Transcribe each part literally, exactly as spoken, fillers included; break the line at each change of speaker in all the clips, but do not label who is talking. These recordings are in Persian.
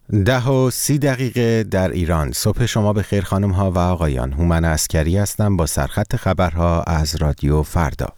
ده و سی دقیقه در ایران. صبح شما بخیر خانم ها و آقایان. هومن عسکری هستم با سرخط خبرها از رادیو فردا.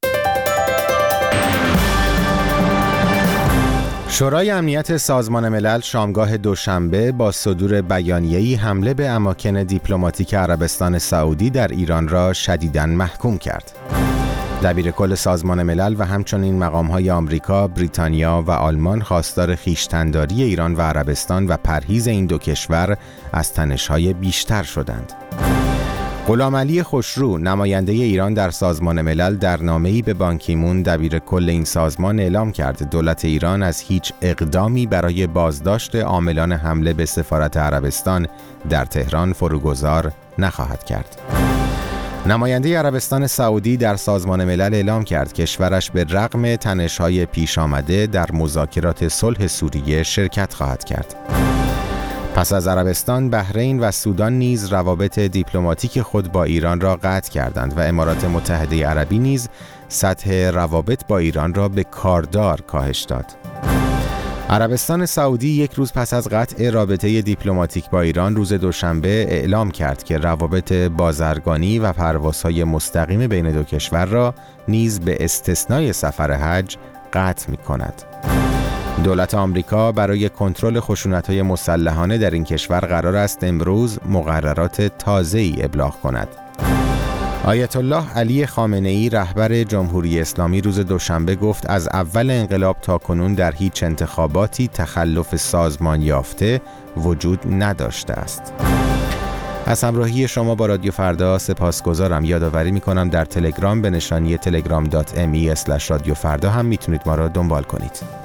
شورای امنیت سازمان ملل شامگاه دوشنبه با صدور بیانیه‌ای حمله به اماکن دیپلماتیک عربستان سعودی در ایران را شدیداً محکوم کرد. دبیر کل سازمان ملل و همچنین مقام‌های آمریکا، بریتانیا و آلمان خواستار خویشتن‌داری ایران و عربستان و پرهیز این دو کشور از تنش‌های بیشتر شدند. غلامعلی خوشرو، نماینده ایران در سازمان ملل، در نامه‌ای به بان کی مون دبیر کل این سازمان اعلام کرد دولت ایران از هیچ اقدامی برای بازداشت عاملان حمله به سفارت عربستان در تهران فروگذار نخواهد کرد. نماینده عربستان سعودی در سازمان ملل اعلام کرد کشورش به رغم تنش‌های پیش آمده در مذاکرات صلح سوریه شرکت خواهد کرد. پس از عربستان، بحرین و سودان نیز روابط دیپلماتیک خود با ایران را قطع کردند و امارات متحده عربی نیز سطح روابط با ایران را به کاردار کاهش داد. عربستان سعودی یک روز پس از قطع رابطه دیپلماتیک با ایران روز دوشنبه اعلام کرد که روابط بازرگانی و پروازهای مستقیم بین دو کشور را نیز به استثنای سفر حج قطع می‌کند. دولت آمریکا برای کنترل خشونت‌های مسلحانه در این کشور قرار است امروز مقررات تازه‌ای ابلاغ کند. آیت الله علی خامنه‌ای رهبر جمهوری اسلامی روز دوشنبه گفت از اول انقلاب تا کنون در هیچ انتخاباتی تخلف سازمان یافته وجود نداشته است. از همراهی شما با رادیو فردا سپاسگزارم. یادآوری می‌کنم در تلگرام به نشانی تلگرام دات ام ای اسلش رادیو فردا هم میتونید ما را دنبال کنید.